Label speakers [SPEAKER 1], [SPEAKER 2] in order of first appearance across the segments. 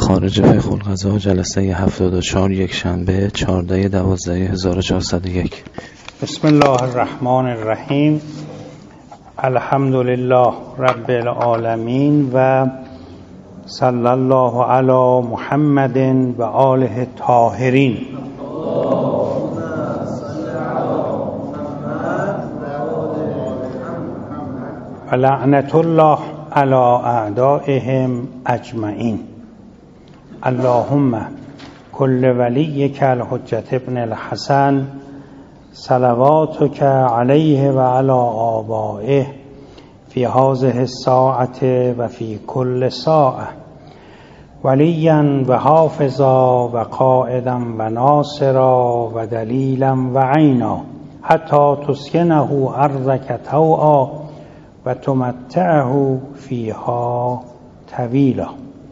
[SPEAKER 1] خارج فقه القضاء جلسه 74 یک شنبه 14/12/1401.
[SPEAKER 2] بسم الله الرحمن الرحیم. الحمد لله رب العالمین و صلی الله علی محمد و آله الطاهرین. و لعنت الله علی اعدائهم اجمعین. اللهم کل ولیک الحجة ابن الحسن صلواتک علیه و علی آبائه فی هذه الساعة و فی کل ساعة ولیا و حافظا و قائدا و ناصرا و دلیلا و عینا حتی تسکنه ارضک طوعا و تمتعه فیها طویلا.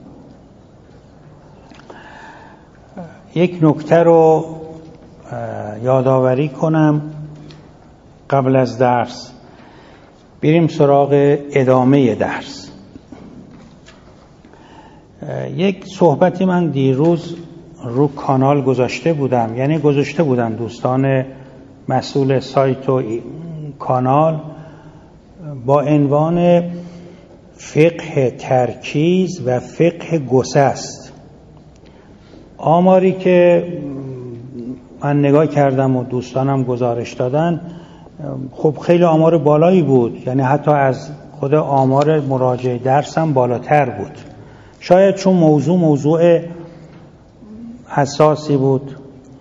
[SPEAKER 2] یک نکته رو یادآوری کنم قبل از درس بریم سراغ ادامه درس. یک صحبتی من دیروز رو کانال گذاشته بودم، یعنی گذاشته بودن دوستان مسئول سایت و کانال، با عنوان فقه ترکیز و فقه گسست. آماری که من نگاه کردم و دوستانم گزارش دادن، خب خیلی آمار بالایی بود، یعنی حتی از خود آمار مراجعه درس هم بالاتر بود. شاید چون موضوع حساسی بود.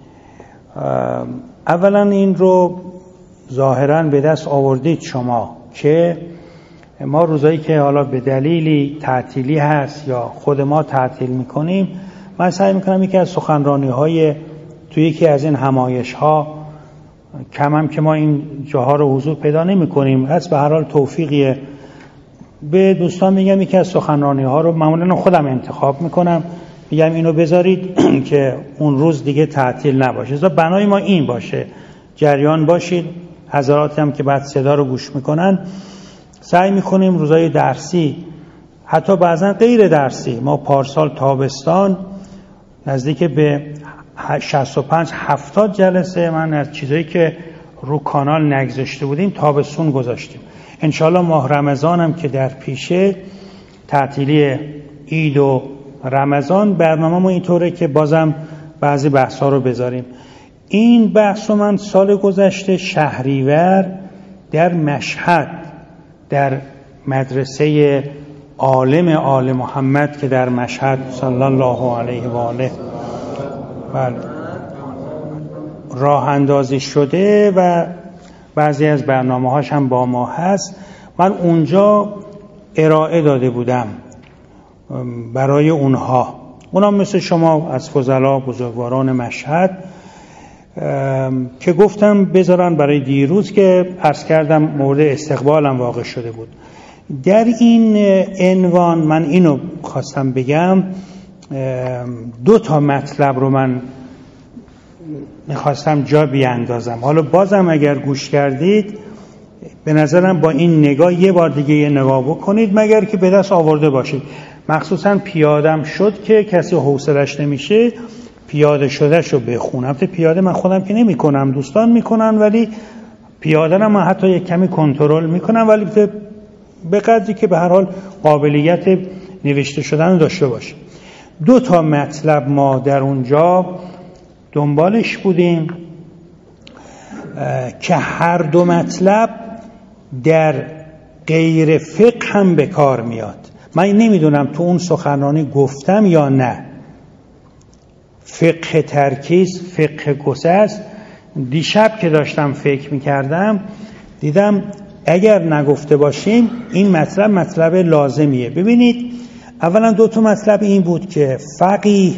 [SPEAKER 2] اولا این رو ظاهراً به دست آوردید شما که ما روزایی که حالا به دلیلی تعطیلی هست یا خود ما تعطیل میکنیم، من سعی میکنم یکی از سخنرانی‌های توی یکی از این همایش‌ها، کم هم که ما این جاها رو حضور پیدا نمی‌کنیم، هست به هر حال توفیقیه، به دوستان میگم یکی از سخنرانی‌ها رو معمولاً خودم انتخاب میکنم، میگم اینو بذارید که اون روز دیگه تعطیل نباشه. مثلا بنای ما این باشه، جریان باشید. حضراتی هم که بعد صدا رو گوش میکنن، سعی میکنیم روزای درسی، حتی بعضا غیر درسی، ما پارسال تابستان نزدیک به 65-70 جلسه من از چیزایی که رو کانال نگذاشته بودیم تابستون گذاشتیم. انشالله ماه رمضان هم که در پیشه، تعطیلی عید و رمضان، برنامه ما اینطوره که بازم بعضی بحثا رو بذاریم. این بحث رو من سال گذشته شهریور در مشهد در مدرسه عالم آل محمد که در مشهد صلی الله علیه و آله راه اندازی شده و بعضی از برنامه‌هاش هم با ما هست، من اونجا ارائه داده بودم برای اونها مثل شما از فضلا بزرگواران مشهد، که گفتم بذارن برای دیروز که عرض کردم مورد استقبالم واقع شده بود. در این عنوان من اینو خواستم بگم، 2 مطلب رو من میخواستم جا بیاندازم. حالا بازم اگر گوش کردید به نظرم با این نگاه یه بار دیگه یه نگاه بکنید، مگر که به دست آورده باشید. مخصوصا پیادم شد که کسی حوصلش نمیشه پیاده شدهشو بخونم. پیاده من خودم که نمی کنم، دوستان میکنن، ولی پیاده رو من حتی یک کمی کنترل میکنم، ولی به قدری که به هر حال قابلیت نوشته شدن داشته باشه. 2 مطلب ما در اونجا دنبالش بودیم که هر 2 مطلب در غیر فقه هم به کار میاد. من نمیدونم تو اون سخنرانی گفتم یا نه. فقه ترکیز، فقه گسست. دیشب که داشتم فکر میکردم دیدم اگر نگفته باشیم این مطلب لازمیه. ببینید، اولا 2 مطلب این بود که فقیه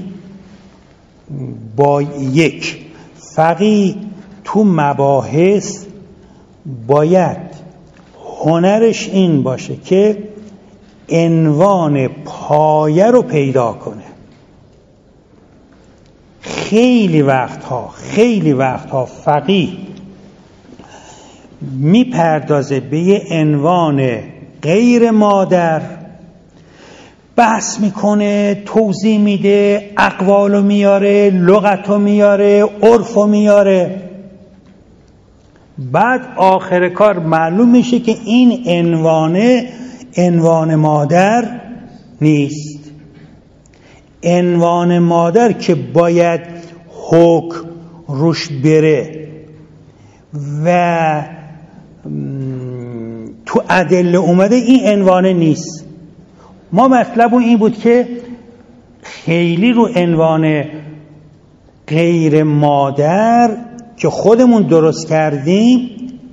[SPEAKER 2] تو مباحث باید هنرش این باشه که عنوان پایه رو پیدا کنه. خیلی وقتها فقیه میپردازه به یه عنوان غیر مادر، بحث میکنه، توضیح میده، اقوالو میاره، لغتو میاره، عرفو میاره. بعد آخر کار معلوم میشه که این عنوان مادر نیست. عنوان مادر که باید حکم روش بره و تو ادله اومده، این عنوان نیست. ما مطلب این بود که خیلی رو عنوان غیر مادر که خودمون درست کردیم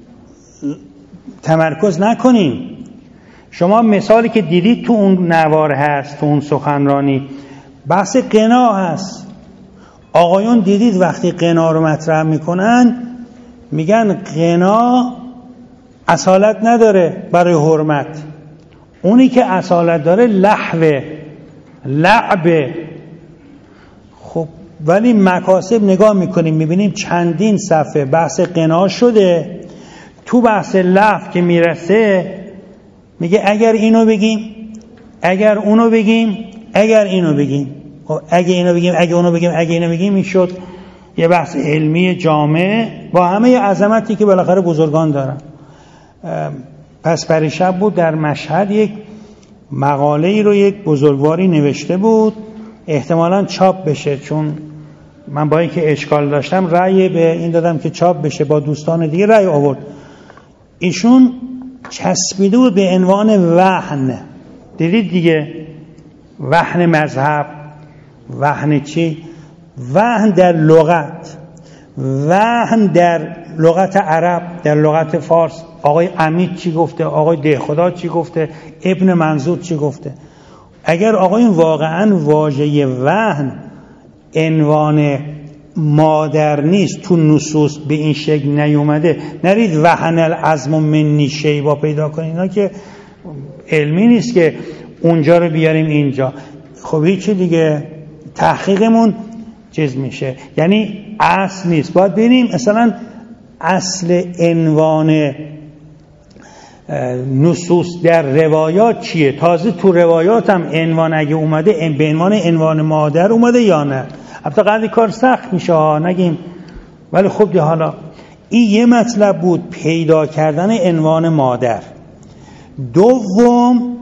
[SPEAKER 2] تمرکز نکنیم. شما مثالی که دیدید تو اون نوار هست، تو اون سخنرانی، بحث غنا هست. آقایون دیدید وقتی غنا رو مطرح میکنن میگن غنا اصالت نداره برای حرمت، اونی که اصالت داره لهوه، لعبه. خب ولی مکاسب نگاه میکنیم میبینیم چندین صفحه بحث غنا شده. تو بحث لهو که میرسه میگه اگر اینو بگیم، اگر اونو بگیم، اگر اینو بگیم. خب اگه اینو بگیم، اگه اونو بگیم، اگه اینو بگیم، میشد یه بحث علمی جامع با همه عظمتی که بالاخره بزرگان دارن. پس پریشب بود در مشهد یک مقاله ای رو یک بزرگواری نوشته بود، احتمالاً چاپ بشه، چون من با اینکه اشکال داشتم رأی به این دادم که چاپ بشه، با دوستان دیگه رأی آورد. ایشون چسبیده بود به عنوان وهن. دیدید دیگه، وهن مذهب، وهن چی؟ وهن در لغت، وهن در لغت عرب، در لغت فارس. آقای امید چی گفته، آقای دهخدا چی گفته، ابن منظور چی گفته. اگر آقایون واقعا واژه وهن عنوان مادر نیست، تو نصوص به این شکل نیومده، نرید وهن العظم منی شیبا پیدا کنید، اینا که علمی نیست که اونجا رو بیاریم اینجا. خب هیچی دیگه، تحقیقمون چیز میشه، یعنی اصل نیست. باید ببینیم مثلا اصل عنوان نصوص در روایات چیه. تازه تو روایات هم عنوان اگه اومده به عنوان مادر اومده یا نه. البته قدری کار سخت میشه نگیم، ولی خب دیگه حالا این یه مطلب بود، پیدا کردن عنوان مادر. دوم،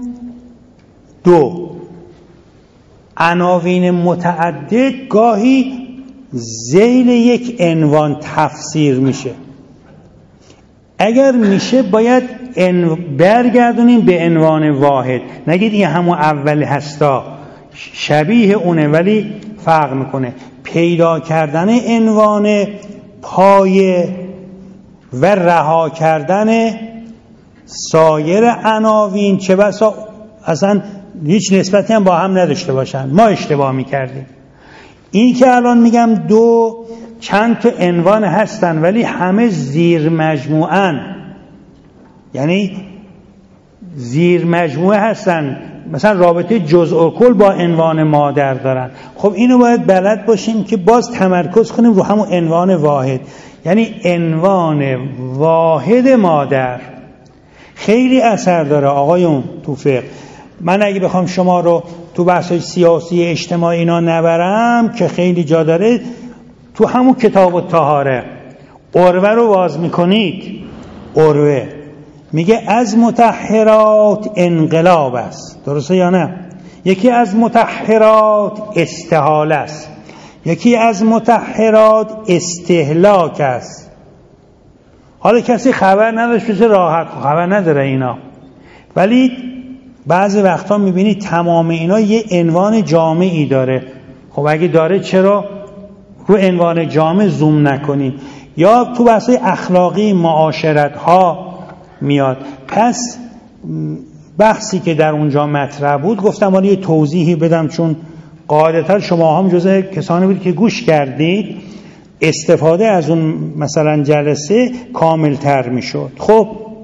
[SPEAKER 2] عناوین متعدد گاهی ذیل یک عنوان تفسیر میشه. اگر میشه باید برگردونیم به عنوان واحد، نگید این همون اول هستا، شبیه اونه ولی فرق میکنه. پیدا کردن عنوان پایه و رها کردن سایر عناوین، چه بسا اصلا هیچ نسبتی هم با هم نداشته باشن. ما اشتباه میکردیم. این که الان میگم چند تا عنوان هستن ولی همه زیر مجموعن، یعنی زیر مجموعه هستن. مثلا رابطه جزء و کل با عنوان مادر دارن. خب اینو باید بلد باشیم که باز تمرکز کنیم رو همون عنوان واحد، یعنی عنوان واحد مادر. خیلی اثر داره آقایون تو فقه. من اگه بخوام شما رو تو بحث‌های سیاسی اجتماعی اینا نبرم که خیلی جا داره، تو همون کتاب الطهاره عروه رو باز میکنید، عروه میگه از مطهرات انقلاب است، درسته یا نه؟ یکی از مطهرات استحاله است، یکی از مطهرات استهلاک است. حالا کسی خبر نداشت بشه راحت، خبر نداره اینا، ولی بعضی وقتا میبینی تمام اینا یه عنوان جامعی داره. خب اگه داره چرا رو عنوان جامع زوم نکنیم؟ یا تو بحث اخلاقی معاشرت ها میاد. پس بحثی که در اونجا مطرح بود گفتم حالا یه توضیحی بدم، چون قاعدتا شما هم جزء کسانی بود که گوش کردید، استفاده از اون مثلا جلسه کامل تر میشد. خب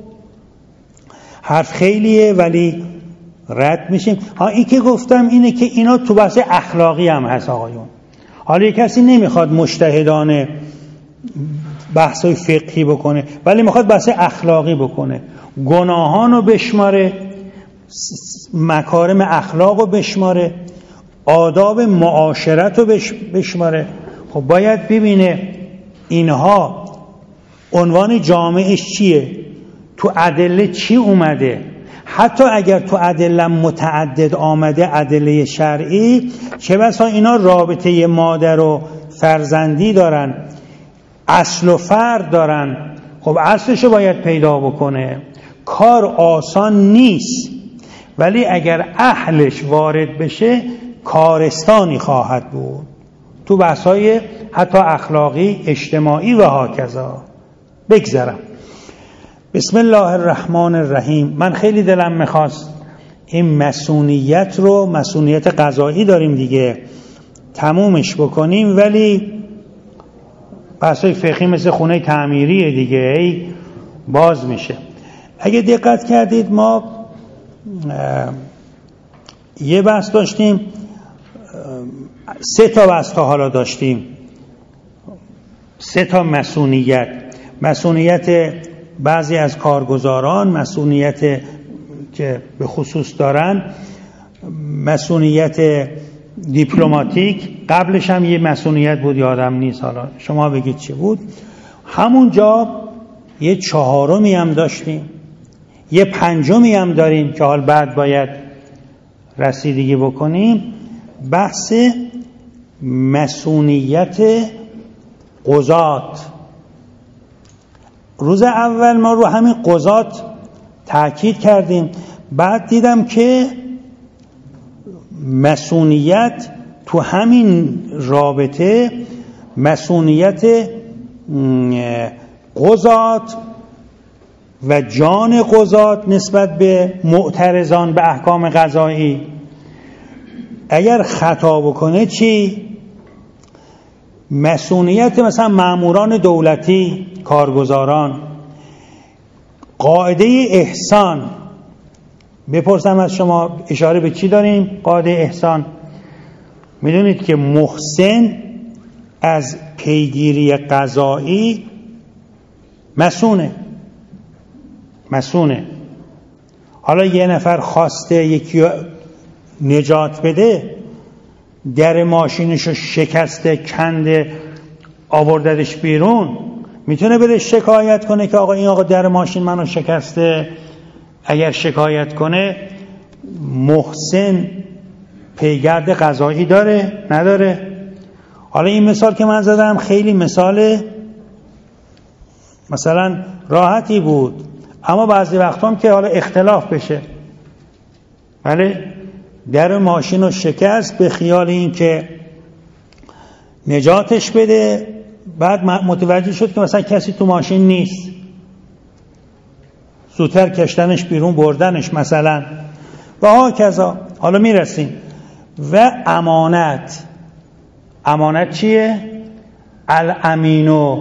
[SPEAKER 2] حرف خیلیه ولی رد میشیم. این که گفتم اینه که اینا تو بحث اخلاقی هم هست آقایون. حالا یک کسی نمیخواد مجتهدانه بحثای فقهی بکنه ولی میخواد بحث اخلاقی بکنه، گناهانو بشماره، مکارم اخلاق رو بشماره، آداب معاشرت رو بشماره. خب باید ببینه اینها عنوان جامعش چیه، تو ادله چی اومده. حتی اگر تو ادله متعدد آمده، ادله شرعی، چه بسا اینا رابطه مادر و فرزندی دارن، اصل و فرد دارن. خب اصلشو باید پیدا بکنه. کار آسان نیست، ولی اگر اهلش وارد بشه کارستانی خواهد بود تو بحث‌های حتی اخلاقی، اجتماعی و هاکذا. بگذرم. بسم الله الرحمن الرحیم. من خیلی دلم میخواست این مسئولیت رو، مسئولیت قضایی داریم دیگه، تمومش بکنیم، ولی بحث‌های فقهی مثل خونه تعمیریه دیگه، ای باز میشه. اگه دقت کردید ما یه بحث داشتیم، 3 تا بحث تا حالا داشتیم، 3 تا مسئولیت بعضی از کارگزاران، مسئولیت که به خصوص دارن، مسئولیت دیپلماتیک، قبلش هم یه مسئولیت بود یادم نیست، حالا شما بگید چی بود. همونجا یه 4می هم داشتیم، یه 5می هم داریم که حال بعد باید رسیدگی بکنیم. بحث مسئولیت قضات. روز اول ما رو همین قضات تاکید کردیم، بعد دیدم که مسئولیت تو همین رابطه، مسئولیت قضات و جان قضات نسبت به معترضان به احکام قضایی، اگر خطا بکنه چی؟ مسئولیت مثلا ماموران دولتی، کارگزاران، قاعده احسان. بپرسم از شما، اشاره به چی داریم؟ قاعده احسان. میدونید که محسن از پیگیری قضایی مسئونه. حالا یه نفر خواسته یکی نجات بده، در ماشینشو شکسته، کنده، آورددش بیرون، میتونه بره شکایت کنه که آقا این آقا در ماشین منو شکسته؟ اگر شکایت کنه محسن پیگرد قضایی داره؟ نداره؟ حالا این مثال که من زدم خیلی مثال مثلا راحتی بود، اما بعضی وقتا هم که حالا اختلاف بشه، بله، در ماشین رو شکست به خیال این که نجاتش بده، بعد متوجه شد که مثلا کسی تو ماشین نیست، زودتر کشتنش بیرون، بردنش مثلا و هاکذا. حالا میرسیم و امانت چیه؟ الامینو،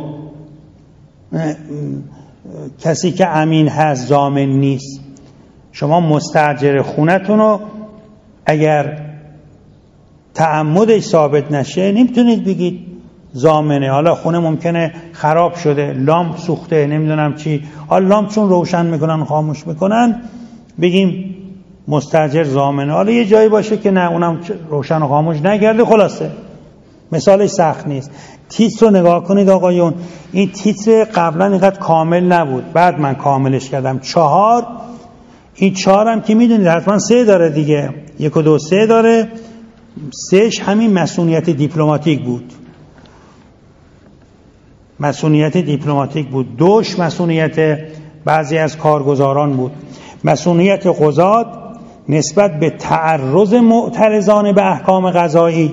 [SPEAKER 2] کسی که امین هست ضامن نیست. شما مستاجر خونتون رو اگر تعمدش ثابت نشه نمیتونید بگید ضامنه. حالا خونه ممکنه خراب شده، لامپ سوخته، نمیدونم چی، حالا لامپ چون روشن میکنن خاموش میکنن بگیم مستاجر ضامنه. حالا یه جایی باشه که نه، اونم روشن و خاموش نگرده. خلاصه مثالش سخت نیست. تیتر رو نگاه کنید آقایون، این تیتر قبلا اینقدر کامل نبود، بعد من کاملش کردم. 4. این 4 هم که میدونید حتما 3 داره دیگه، 1 و 2 3 داره. 3ش همین مسئولیت دیپلماتیک بود، مسئولیت دیپلماتیک بود. 2ش مسئولیت بعضی از کارگزاران بود، مسئولیت قضات نسبت به تعرض معترضان به احکام قضایی.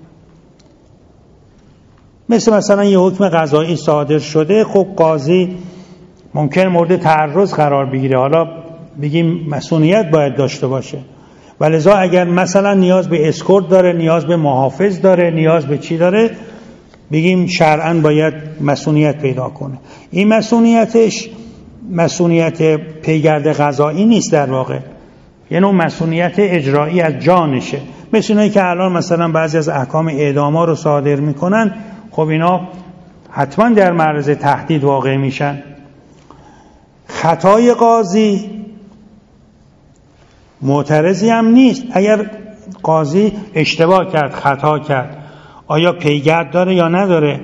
[SPEAKER 2] مثلا یه حکم قضایی صادر شده، خب قاضی ممکن مورد تعرض قرار بگیره، حالا بگیم مسئولیت باید داشته باشه. ولذا اگر مثلا نیاز به اسکورت داره، نیاز به محافظ داره، نیاز به چی داره، بگیم شرعاً باید مسئولیت پیدا کنه. این مسئولیتش مسئولیت پیگرد قضایی نیست، در واقع یه نوع مسئولیت اجرایی از جانشه. مثل اینایی که الان مثلا بعضی از احکام اعداما رو صادر میکنن، خب اینا حتما در معرض تهدید واقع میشن. خطای قاضی معترضی هم نیست. اگر قاضی اشتباه کرد، خطا کرد، آیا پیگرد داره یا نداره؟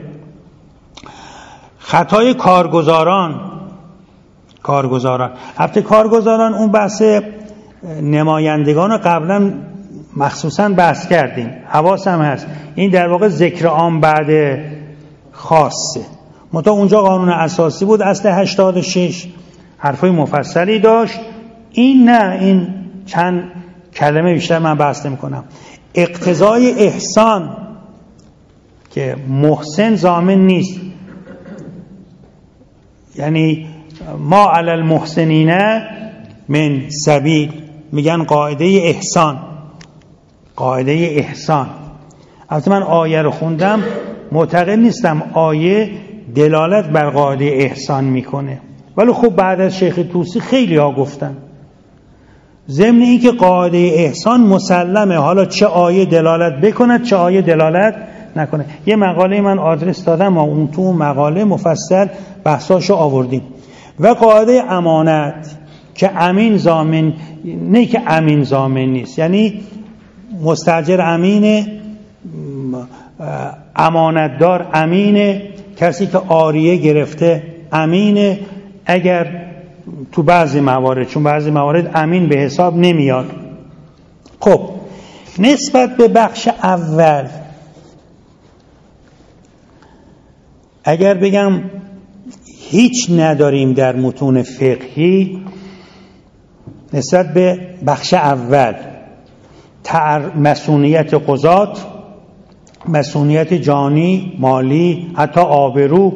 [SPEAKER 2] خطای کارگزاران البته کارگزاران اون بحث نمایندگان رو قبلا مخصوصا بحث کردیم، حواسم هست این در واقع ذکر عام بعد خاصه، منتها اونجا قانون اساسی بود اصل 86، حرفای مفصلی داشت. این نه، این چند کلمه بیشتر من بحث نمی‌کنم. اقتضای احسان که محسن ضامن نیست، یعنی ما علی المحسنین من سبیل، میگن قاعده احسان. البته من آیه رو خوندم، معتقد نیستم آیه دلالت بر قاعده احسان میکنه، ولی خب بعد از شیخ طوسی خیلی ها گفتن ضمن این که قاعده احسان مسلمه، حالا چه آیه دلالت بکند چه آیه دلالت نکنه. یه مقاله من آدرس دادم و اون تو مقاله مفصل بحثاشو آوردیم. و قاعده امانت که امین ضامن، نه که امین ضامن نیست، یعنی مستاجر امینه، امانتدار امینه، کسی که عاریه گرفته امینه، اگر تو بعضی موارد، چون بعضی موارد امین به حساب نمیاد. خب نسبت به بخش اول اگر بگم هیچ نداریم در متون فقهی نسبت به بخش اول، مسئولیت قضات، مسئولیت جانی، مالی، حتی آبرو،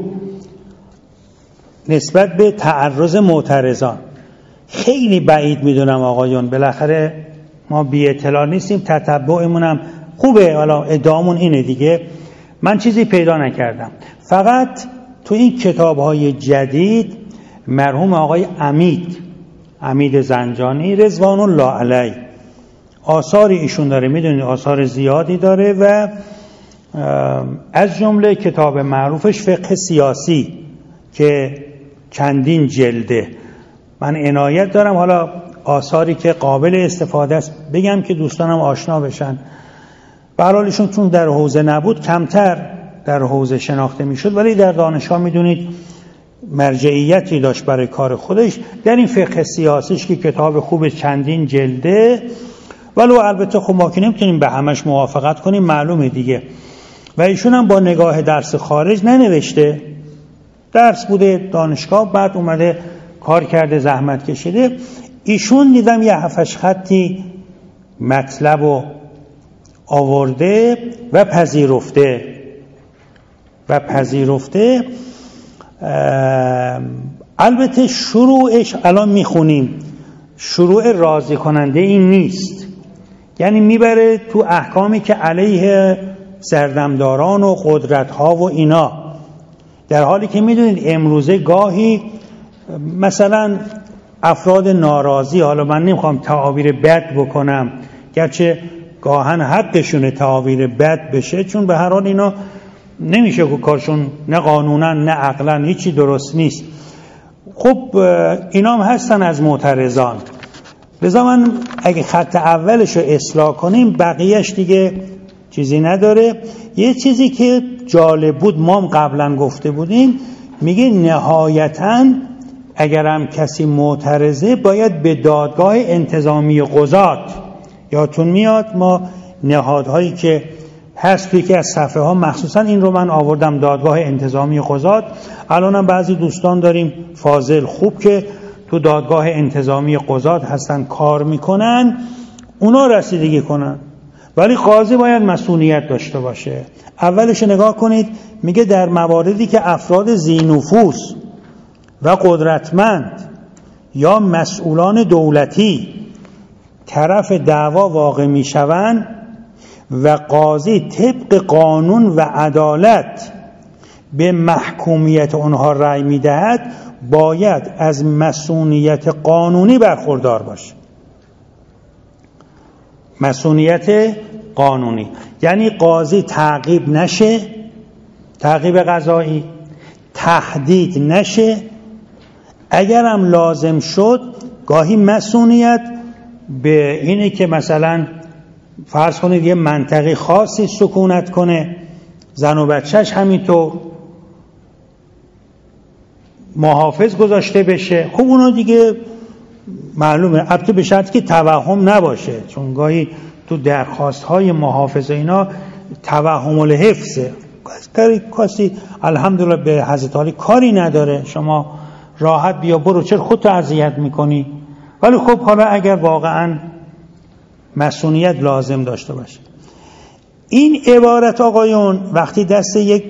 [SPEAKER 2] نسبت به تعرض معترضان، خیلی بعید میدونم آقایون، بالاخره ما بی اطلاع نیستیم، تتبعمون هم خوبه، حالا ادعامون اینه دیگه. من چیزی پیدا نکردم، فقط تو این کتاب‌های جدید مرحوم آقای امید زنجانی رضوان الله علیه آثاری ایشون داره، میدونید آثار زیادی داره و از جمله کتاب معروفش فقه سیاسی که چندین جلده، من عنایت دارم حالا آثاری که قابل استفاده است بگم که دوستانم آشنا بشن. به هر حال ایشون چون در حوزه نبود کمتر در حوزه شناخته میشد، ولی در دانشگاه میدونید مرجعیتی داشت برای کار خودش. در این فقه سیاسیش که کتاب خوب چندین جلده، ولی البته خب ما که نمیتونیم به همش موافقت کنیم، معلومه دیگه. و ایشون هم با نگاه درس خارج ننوشته، درس بوده دانشگاه، بعد اومده کار کرده، زحمت کشیده. ایشون دیدم یه 7-8 خطی مطلب رو آورده و پذیرفته. البته شروعش الان میخونیم، شروع راضی کننده این نیست، یعنی میبره تو احکامی که علیه سردمداران و قدرت‌ها و اینا، در حالی که میدونید امروزه گاهی مثلا افراد ناراضی، حالا من نمیخوام تعابیر بد بکنم گرچه گاهن حقشونه تعابیر بد بشه، چون به هر حال اینا نمیشه که کارشون نه قانونا نه عقلا هیچی درست نیست. خب اینا هم هستن از معترضان، لذا من اگه خط اولش رو اصلاح کنیم بقیهش دیگه چیزی نداره. یه چیزی که جالب بود ما هم قبلا گفته بودیم، میگه نهایتاً اگر هم کسی معترضه باید به دادگاه انتظامی قضات، یادتون میاد ما نهادهایی که هست توی که از صفحه ها مخصوصا این رو من آوردم، دادگاه انتظامی قضات. الان هم بعضی دوستان داریم فاضل خوب که تو دادگاه انتظامی قضات هستن کار میکنن، اونا رسیدگی کنن، ولی قاضی باید مسئولیت داشته باشه. اولش نگاه کنید، میگه در مواردی که افراد ذی نفوذ و قدرتمند یا مسئولان دولتی طرف دعوا واقع میشوند و قاضی طبق قانون و عدالت به محکومیت اونها رأی میدهد، باید از مسئولیت قانونی برخوردار باشه. مسئولیت قانونی یعنی قاضی تعقیب نشه، تعقیب قضایی، تهدید نشه، اگر هم لازم شد گاهی مسئولیت به اینه که مثلا فرض کنید یه منطقه خاصی سکونت کنه، زن و بچهش همینطور، محافظ گذاشته بشه. خب اونا دیگه معلومه، البته به شرطی که توهم نباشه، چون گاهی تو درخواست های محافظ اینا توهم الحفظه، کسی الحمدلله به حضرت علی کاری نداره، شما راحت بیا برو، چرا خودت اذیت میکنی؟ ولی خب حالا اگر واقعا مسئولیت لازم داشته باشه. این عبارت آقایون وقتی دست یک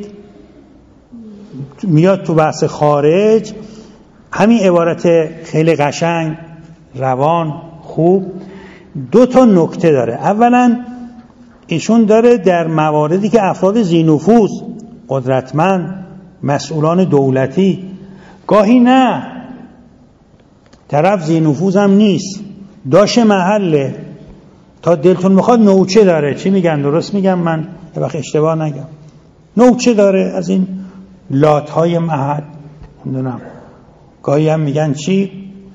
[SPEAKER 2] میاد تو بحث خارج، همین عبارت خیلی قشنگ، روان، خوب، دو تا نکته داره. اولا ایشون داره در مواردی که افراد ذی‌نفوذ، قدرتمند، مسئولان دولتی، گاهی نه طرف ذی‌نفوذ هم نیست، داشه محله، تا دلتون میخواد نوچه داره، چی میگن؟ درست میگم من یه وقت اشتباه نگم، نوچه داره از این لاتهای محل، نمیدونم گاهی هم میگن چی،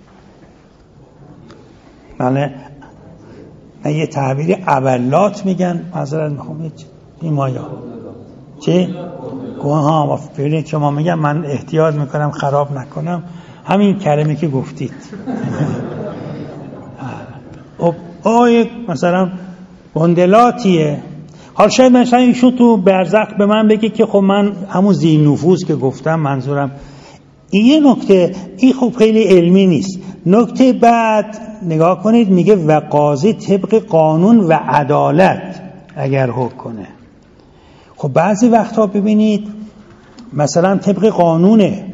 [SPEAKER 2] من یه تعبیری اولات میگن، معذرت میخوام این مایا چی؟ ها ببینید شما میگن، من احتیاط میکنم خراب نکنم همین کلمه که گفتید. یک مثلا بندلاتیه. حال شاید مثلا ایشون تو برزخ به من بگه که خب من همون ذی‌نفوذ که گفتم منظورم این. یه نکته این خب خیلی علمی نیست. نکته بعد نگاه کنید، میگه و قاضی طبق قانون و عدالت اگر حکم کنه. خب بعضی وقتا ببینید مثلا طبق قانونه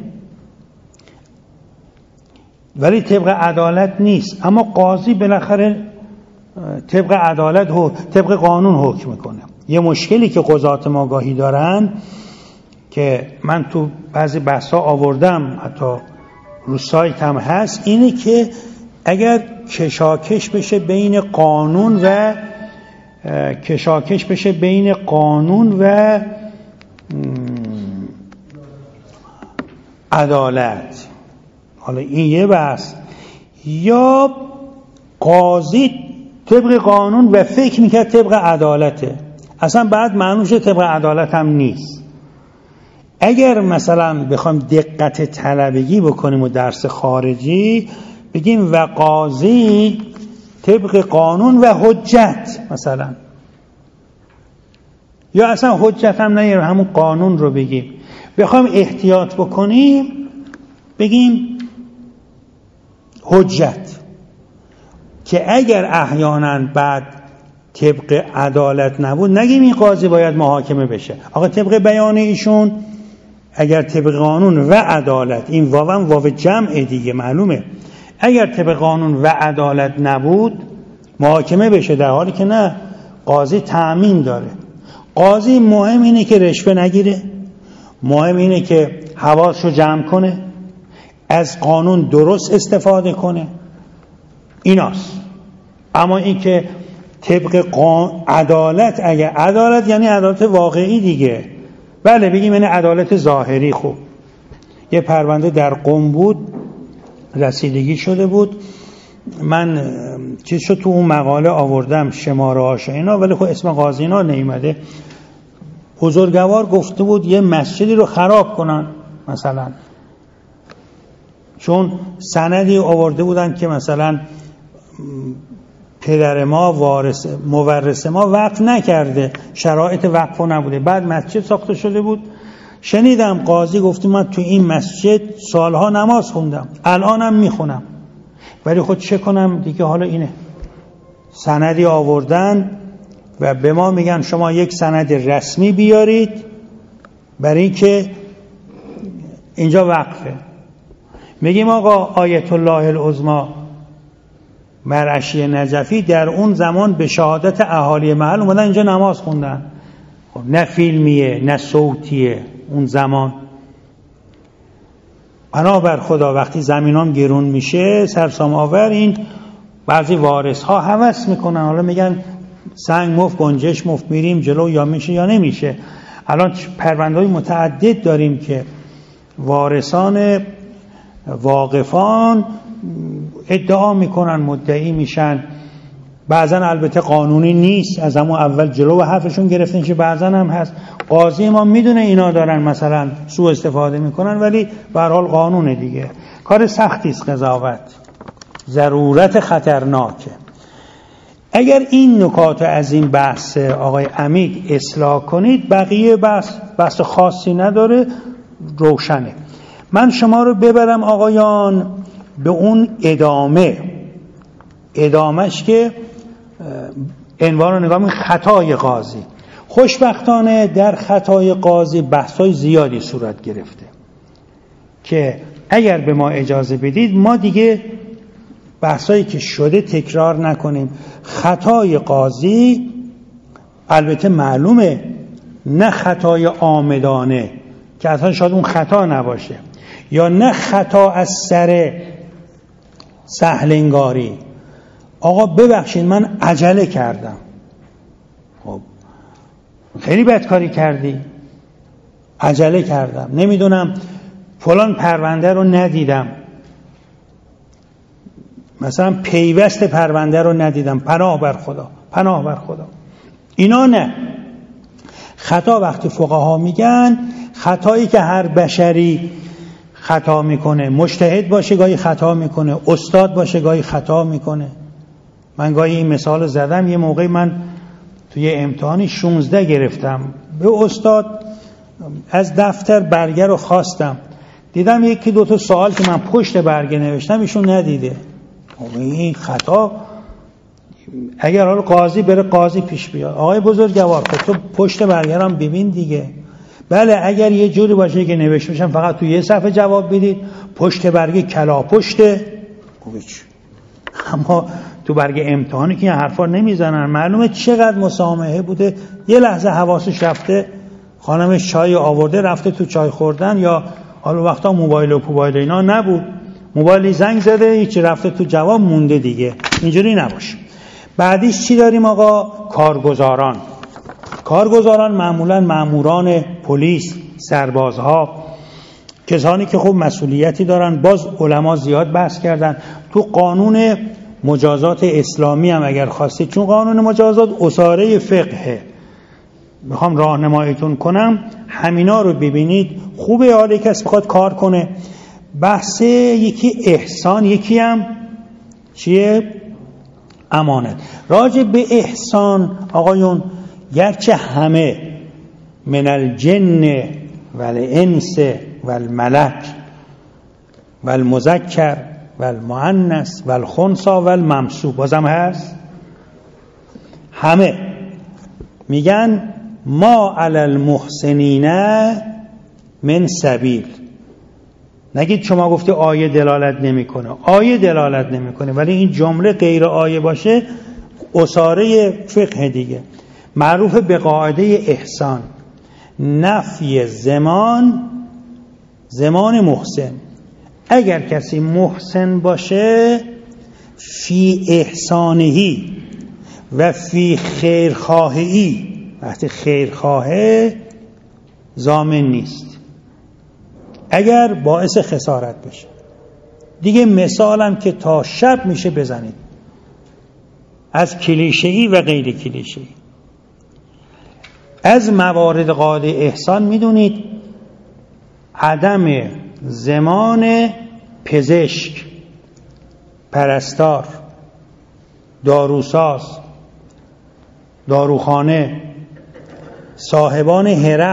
[SPEAKER 2] ولی طبق عدالت نیست، اما قاضی بالاخره طبق عدالت طبق قانون حکم میکنه. یه مشکلی که قضات ما گاهی دارن که من تو بعضی بحثا آوردم، حتی رو سایت هم هست، اینه که اگر کشاکش بشه بین قانون و عدالت، حالا این یه بحث، یا قاضی طبق قانون و فکر میکرد طبق عدالته، اصلا بعد معنوش طبق عدالت هم نیست. اگر مثلا بخوایم دقت طلبگی بکنیم و درس خارجی بگیم و قاضی طبق قانون و حجت مثلا، یا اصلا حجت هم نه، همون قانون رو بگیم. بخوایم احتیاط بکنیم بگیم حجت، که اگر احیانا بعد طبق عدالت نبود نگیم این قاضی باید محاکمه بشه. آقا طبق بیان ایشون اگر طبق قانون و عدالت، این واو واو جمع دیگه معلومه، اگر طبق قانون و عدالت نبود محاکمه بشه، در حالی که نه، قاضی تأمین داره. قاضی مهم اینه که رشوه نگیره، مهم اینه که حواسشو جمع کنه، از قانون درست استفاده کنه، ایناست. اما این که طبق عدالت، اگر عدالت یعنی عدالت واقعی دیگه، بله بگیم یعنی عدالت ظاهری. خوب یه پرونده در قم بود، رسیدگی شده بود، من چیزشو تو اون مقاله آوردم، شماره هاش اینا، ولی خب اسم قاضی اینا نیومده. بزرگوار گفته بود یه مسجدی رو خراب کنن مثلا، چون سندی آورده بودن که مثلا پدر ما مورث ما وقف نکرده، شرایط وقفو نبوده، بعد مسجد ساخته شده بود. شنیدم قاضی گفته من تو این مسجد سالها نماز خوندم، الانم میخونم، ولی خود چه کنم دیگه، حالا اینه. سندی آوردن و به ما میگن شما یک سند رسمی بیارید برای اینکه اینجا وقفه. میگیم آقا آیت الله العظمی مرعشی نجفی در اون زمان به شهادت اهالی محل اومدن اینجا نماز خوندن. خب نه فیلمیه نه صوتیه اون زمان. بنابر خدا وقتی زمینام گرون میشه سرسام آور، این بعضی وارث ها هوس میکنن، حالا میگن سنگ مفت گنجش مفت، میریم جلو یا میشه یا نمیشه. الان پرونده‌های متعدد داریم که وارثان واقفان ادعا میکنن، مدعی میشن بعضا البته قانونی نیست، از همون اول جلو و حرفشون گرفته میشه، بعضا هم هست قاضی ما میدونه اینا دارن مثلا سوء استفاده میکنن، ولی به هر حال قانونه دیگه. کار سختی است قضاوت، ضرورت خطرناکه. اگر این نکات از این بحث آقای عمیق اصلاح کنید، بقیه بحث خاصی نداره، روشنه. من شما رو ببرم آقایان به اون ادامهش که عنوان رو نگاه کنید، خطای قاضی. خوشبختانه در خطای قاضی بحث‌های زیادی صورت گرفته که اگر به ما اجازه بدید ما دیگه بحثایی که شده تکرار نکنیم. خطای قاضی البته معلومه نه خطای عامدانه که اصلا شاید اون خطا نباشه، یا نه خطا از سر سهلنگاری. آقا ببخشید من عجله کردم. خب خیلی بدکاری کردی، عجله کردم، نمیدونم فلان پرونده رو ندیدم، مثلا پیوست پرونده رو ندیدم، پناه بر خدا. اینا نه. خطا وقتی فقها میگن خطایی که هر بشری خطا میکنه، مجتهد باشه گاهی خطا میکنه، استاد باشه گاهی خطا میکنه. من گاهی این مثال زدم، یه موقعی من توی امتحانی 16 گرفتم، به استاد از دفتر برگه رو خواستم، دیدم یکی دو تا سوال که من پشت برگه نوشتم ایشون ندیده. این خطا. اگر حالا قاضی بره قاضی پیش بیاد، آقای بزرگوار خب تو پشت برگه رو هم ببین دیگه. بله اگر یه جوری باشه که نوشته باشم فقط تو یه صفحه جواب بدید، پشت برگه کلا پشته، اما تو برگه امتحانی که این حرفا نمیزنن. معلومه چقدر مسامحه بوده. یه لحظه حواسش رفته، خانمش چای آورده رفته تو چای خوردن، یا حالا وقتا موبایل و موبایل اینا نبود، موبایلی زنگ زده هیچ رفته تو جواب مونده دیگه. اینجوری نباشه. بعدیش چی داریم آقا؟ کارگزاران معمولا ماموران پلیس، سربازها، کسانی که خب مسئولیتی دارن. باز علما زیاد بحث کردن تو قانون مجازات اسلامی هم اگر خواستید، چون قانون مجازات اساره فقهه، میخوام راهنماییتون کنم، همینا رو ببینید. خوبه حالا کسی بخواد کار کنه. بحث یکی احسان، یکی هم چیه؟ امانت. راجع به احسان آقایون، گرچه همه من الجن والانس والملک والمذکر والمؤنث والخنثی والممسوح بازم هست، همه میگن ما علی المحسنین من سبیل. نگید شما گفتی آیه دلالت نمیکنه، آیه دلالت نمیکنه، ولی این جمله غیر آیه باشه اساره فقه دیگه. معروف به قاعده احسان، نفی زمان محسن. اگر کسی محسن باشه فی احسانهی و فی خیرخواهی، وقتی خیرخواهه ضامن نیست اگر باعث خسارت بشه. دیگه مثالم که تا شب میشه بزنید، از کلیشه‌ای و غیر کلیشه‌ای. از موارد قاعده احسان میدونید عدم زمان پزشک، پرستار، داروساز، داروخانه، صاحبان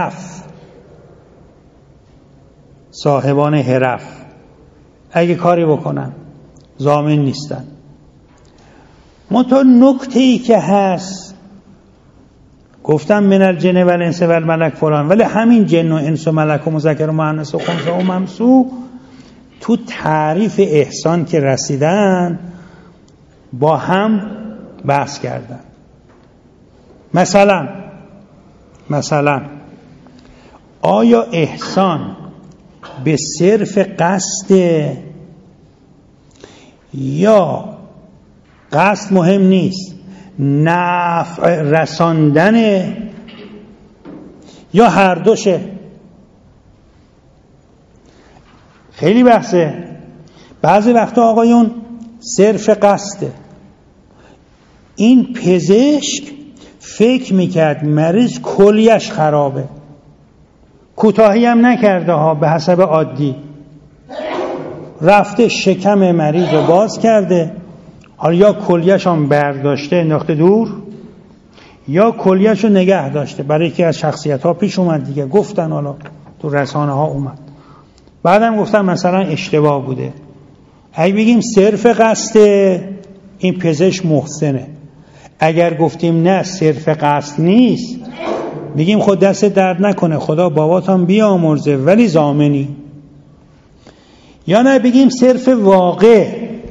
[SPEAKER 2] حرف اگه کاری بکنن ضامن نیستن. منتها نکته‌ای که هست، گفتم من الجن و الانس و الملک فلان، ولی همین جن و انس و ملک و مذکر و مؤنث و خنثی و ممسوح تو تعریف احسان که رسیدن با هم بحث کردن. مثلا آیا احسان به صرف قصد، یا قصد مهم نیست، نفع رساندن، یا هر دوشه؟ خیلی بحثه. بعضی وقتا آقایون صرف قصده، این پزشک فکر میکرد مریض کلیش خرابه، کوتاهی هم نکرده ها، به حسب عادی رفته شکم مریض رو باز کرده، حالا یا کلیش هم برداشته انداخته دور یا کلیش رو نگه داشته. برای یکی از شخصیت ها پیش اومد دیگه، گفتن، حالا تو رسانه ها اومد، بعدم گفتن مثلا اشتباه بوده. اگه بگیم صرف قصد، این پزشک محسنه. اگر گفتیم نه صرف قصد نیست، بگیم خود دست درد نکنه، خدا باباتان بیامرزه ولی ضامنی. یا نه بگیم صرف واقع.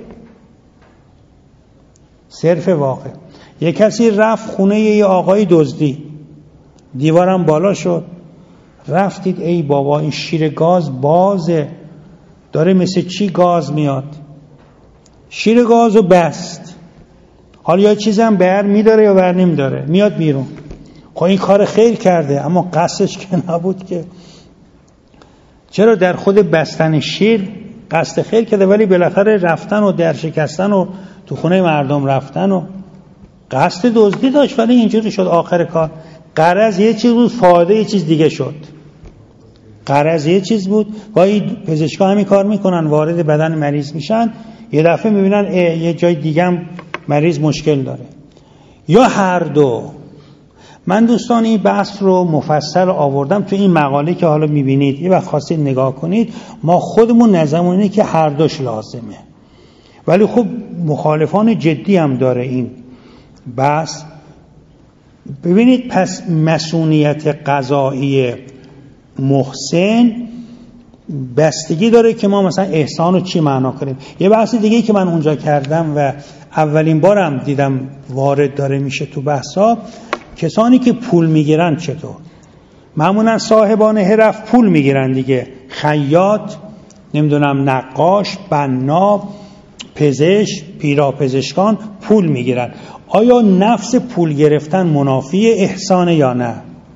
[SPEAKER 2] صرف واقع، یک کسی رفت خونه یه آقای دزدی، دیوارم بالا شد، رفتید ای بابا این شیر گاز بازه، داره مثل چی گاز میاد، شیر گازو بست، حالا یا چیزم بر میداره یا بر نمیداره، میاد بیرون. خب این کار خیر کرده، اما قصدش که نبود که. چرا در خود بستن شیر قصد خیر کرده، ولی بالاخره رفتن و در شکستن و تو خونه مردم رفتن و قصد دزدی داشت، ولی اینجوری شد آخر کار. غرض یه چیز بود، فایده یه چیز دیگه شد. غرض یه چیز بود. گاهی پزشکا همین کار میکنن، وارد بدن مریض میشن، یه دفعه میبینن یه جای دیگه هم مریض مشکل داره، یا هر دو. من دوستان این بحث رو مفصل آوردم تو این مقاله که حالا میبینید، یه وقت خواستید نگاه کنید. ما خودمون نظرمون اینه که هر دوش لازمه، ولی خب مخالفان جدی هم داره این بحث. ببینید پس مسئولیت قضایی محسن بستگی داره که ما مثلا احسان رو چی معنا کنیم. یه بحث دیگه که من اونجا کردم و اولین بارم دیدم وارد داره میشه تو بحثا، کسانی که پول میگیرن چطور. معمولا صاحبان حرف پول میگیرن دیگه، خیاط، نمیدونم نقاش، بنا، پزشک، پیراپزشکان پول میگیرن. آیا نفس پول گرفتن منافی احسانه یا نه؟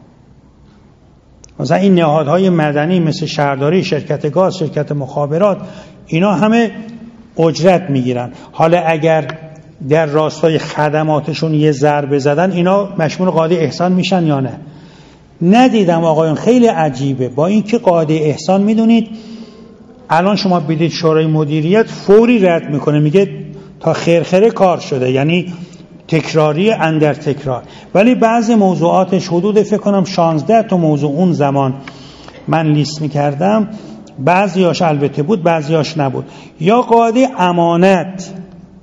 [SPEAKER 2] مثلا این نهادهای مدنی مثل شهرداری، شرکت گاز، شرکت مخابرات، اینا همه اجرت میگیرن. حالا اگر در راستای خدماتشون یه ضربه زدن، اینا مشمول قاعده احسان میشن یا نه؟ ندیدم آقایون. خیلی عجیبه. با اینکه قاعده احسان میدونید الان شما بدید شورای مدیریت فوری رد میکنه، میگه تا خیرخیره کار شده، یعنی تکراری اندر تکرار. ولی بعضی موضوعاتش حدود فکر کنم 16 تا موضوع اون زمان من لیست میکردم، بعضیاش البته بود بعضیاش نبود. یا قاعده امانت.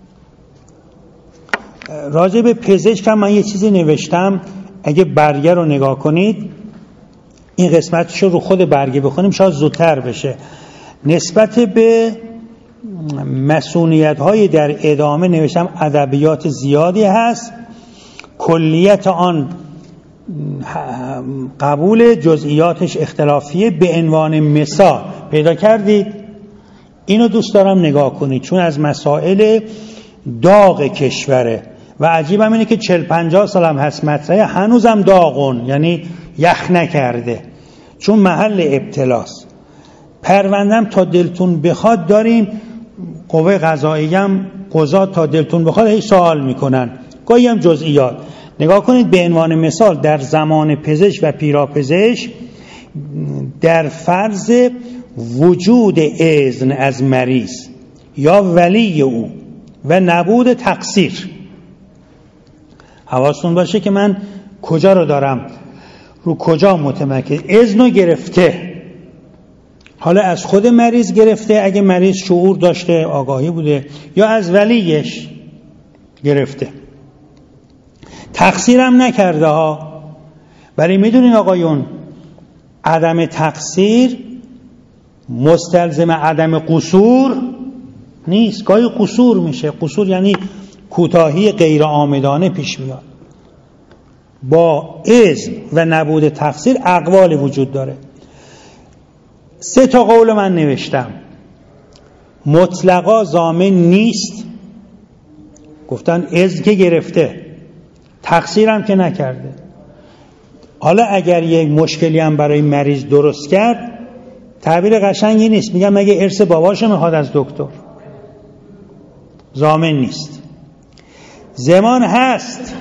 [SPEAKER 2] راجع به پزشک هم من یه چیزی نوشتم، اگه برگه رو نگاه کنید، این قسمتش رو خود برگه بخونیم شاید زودتر بشه. نسبت به مسئولیت‌های در ادامه نوشتم ادبیات زیادی هست، کلیت آن قبول، جزئیاتش اختلافیه. به عنوان مثال پیدا کردید، اینو دوست دارم نگاه کنید چون از مسائل داغ کشوره و عجیبم اینه که 40-50 سال هم هست مطرحه، هنوزم داغون، یعنی یخ نکرده، چون محل ابتلاست. پروندم تا دلتون بخواد داریم، قوه قضاییه هم قضات تا دلتون بخواد هیچ سوال میکنن، گاهی هم جزئیات. نگاه کنید به عنوان مثال در زمان پزشک و پیراپزشک در فرض وجود اذن از مریض یا ولی او و نبود تقصیر، حواستون باشه که من کجا رو دارم، رو کجا متمرکز. اذن رو گرفته، حالا از خود مریض گرفته اگه مریض شعور داشته، آگاهی بوده، یا از ولیش گرفته. تقصیرم نکرده ها. ولی میدونین آقایون، عدم تقصیر مستلزم عدم قصور نیست. گاهی قصور میشه. قصور یعنی کوتاهی غیر عامدانه پیش میاد. با اذن و نبود تقصیر اقوال وجود داره. 3 تا قول من نوشتم. مطلقا ضامن نیست، گفتن اذن که گرفته، تقصیرم که نکرده. حالا اگر یک مشکلی هم برای مریض درست کرد، تعبیر قشنگی نیست، میگم مگه ارث باباشو میخواد از دکتر، ضامن نیست. زمان هست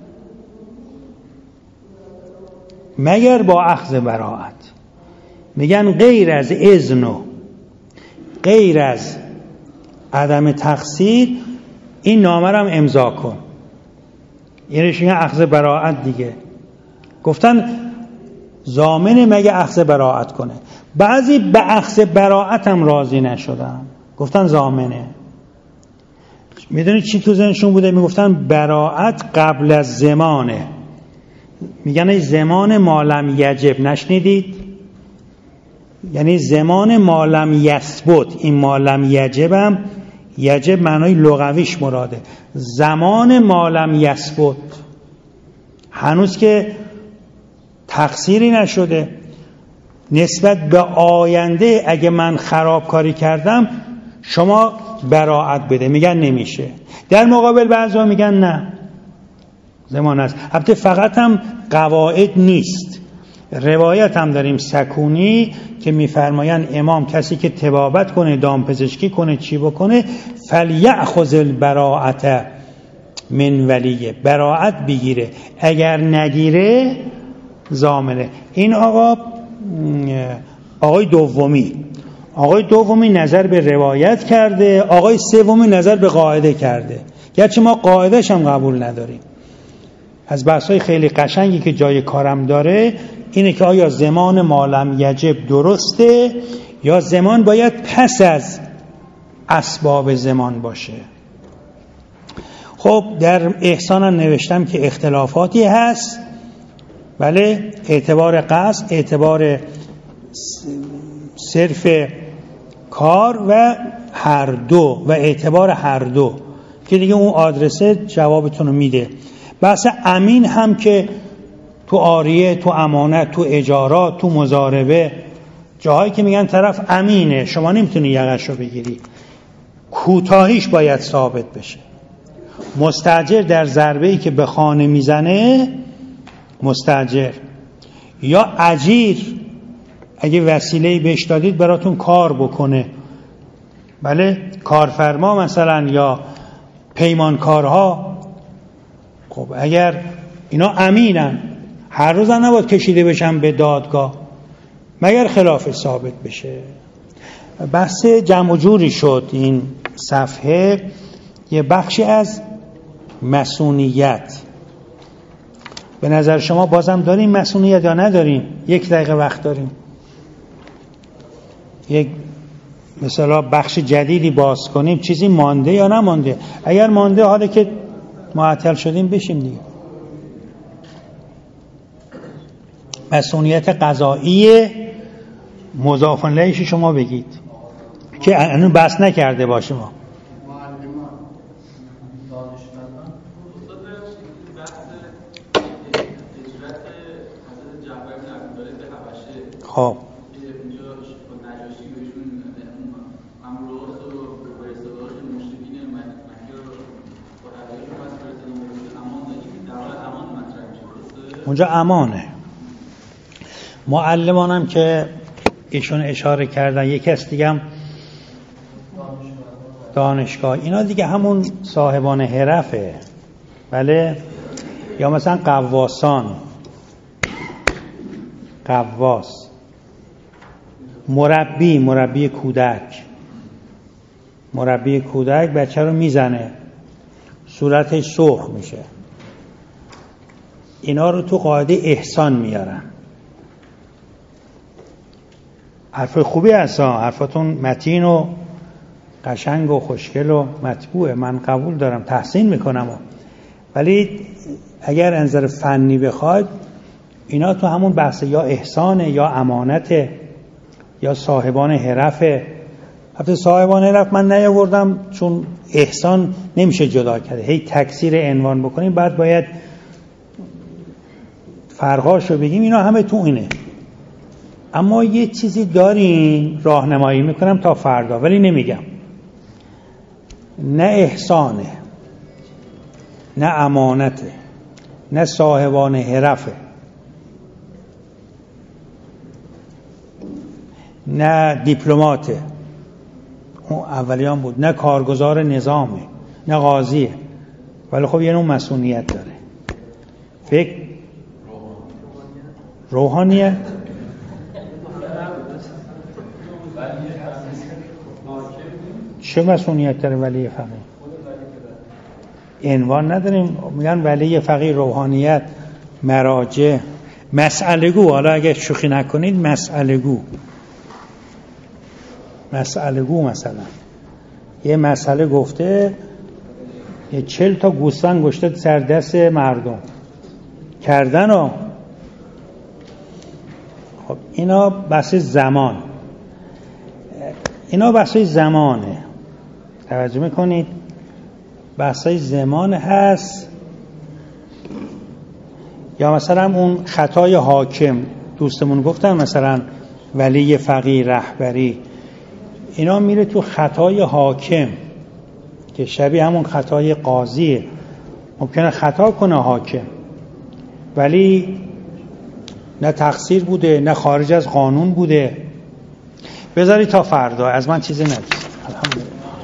[SPEAKER 2] مگر با اخذ براعت. میگن غیر از اذن و غیر از عدم تقصیر این نامه رو هم امضا کن. یعنی میگن اخذ براعت دیگه. گفتن ضامنه مگه اخذ براعت کنه. بعضی به اخذ براعت هم راضی نشدن، گفتن ضامنه. میدونید چی تو ذهنشون بوده؟ میگفتن براعت قبل از زمانه. میگن زمان مالم یجب. نشنیدید؟ یعنی زمان مالم یثبت. این مالم یجب هم یجب معنای لغویش مراده زمان مالم یثبت، هنوز که تقصیری نشده. نسبت به آینده اگه من خرابکاری کردم شما براعت بده. میگن نمیشه. در مقابل بعضا میگن نه زمان است. البته فقط هم قواعد نیست، روایت هم داریم سکونی که میفرمایند امام کسی که طبابت کنه، دامپزشکی کنه، چی بکنه، فلیأخذ البراءة من ولیه، براعت بگیره، اگر نگیره ضامنه. این آقای دومی نظر به روایت کرده، آقای سومی نظر به قاعده کرده. گرچه ما قاعدهش هم قبول نداریم. از بحث‌های خیلی قشنگی که جای کارم داره اینه که آیا زمان مالم یجب درسته یا زمان باید پس از اسباب زمان باشه. خب در احسانم نوشتم که اختلافاتی هست، بله، اعتبار قصد، اعتبار صرف کار و هر دو و اعتبار هر دو که دیگه اون آدرسه جوابتون رو میده. بحث امین هم که تو عاریه، تو امانت، تو اجارات، تو مضاربه، جاهایی که میگن طرف امینه شما نمیتونی یقش رو بگیری، کوتاهیش باید ثابت بشه. مستاجر در ضربه‌ای که به خانه میزنه، مستاجر یا اجیر اگه وسیله‌ای بهش دادید براتون کار بکنه، بله، کارفرما مثلا یا پیمانکارها، خب اگر اینا امینن هر روز نباید کشیده بشن به دادگاه مگر خلاف ثابت بشه. بحث جمع و جوری شد این صفحه. یه بخشی از مصونیت. به نظر شما بازم داریم مصونیت یا نداریم؟ 1 دقیقه وقت داریم. یک مثلا بخش جدیدی باز کنیم. چیزی مانده یا نمانده؟ اگر مانده حالا که معطل شدیم بشیم دیگه. مصونیت قضایی مضاف الیهش شما بگید که الان بحث نکرده باشه. ما خب اونجا امانه. معلمانم که ایشون اشاره کردن، یکی از دیگه هم دانشگاه، اینا دیگه همون صاحبان حرفه، بله، یا مثلا قواسان، قواس، مربی کودک بچه رو میزنه صورتش سرخ میشه. اینا رو تو قاعده احسان میارن. حرف خوبی هست، حرفاتون متین و قشنگ و خوشگل و مطبوعه، من قبول دارم، تحسین میکنم، ولی اگر نظر فنی بخواد اینا تو همون بحث یا احسانه یا امانته یا صاحبان حرفه. البته صاحبان حرف من نیاوردم چون احسان نمیشه جدا کرده، هی تکثیر عنوان بکنیم بعد باید فرقاشو بگیم. اینا همه تو اینه. اما یه چیزی داریم راهنمایی میکنم تا فردا، ولی نمیگم. نه احسانه، نه امانته، نه صاحبان حرفه، نه دیپلماته، اون اولیان بود، نه کارگزار نظامه، نه قاضیه. ولی خب یه نوع مسئولیت داره. فکر روحانیت چه مسئولیت داره ولی فقیه؟ عنوان نداریم، میگن ولی فقیه، روحانیت، مراجع، مسئله گو. حالا اگه شوخی نکنید مسئله گو مثلا یه مسئله گفته، یه 40 تا گوسفند گشته سر دست مردم کردن ها. خب اینا بحث زمان، اینا بحث زمانه، توجه میکنید؟ بحث زمان هست. یا مثلا اون خطای حاکم، دوستمون گفتن مثلا ولی فقیه، رهبری، اینا میره تو خطای حاکم که شبیه همون خطای قاضیه. ممکنه خطا کنه حاکم ولی نه تقصیر بوده نه خارج از قانون بوده. بذاری تا فردا، از من چیزی ندید. الحمدلله.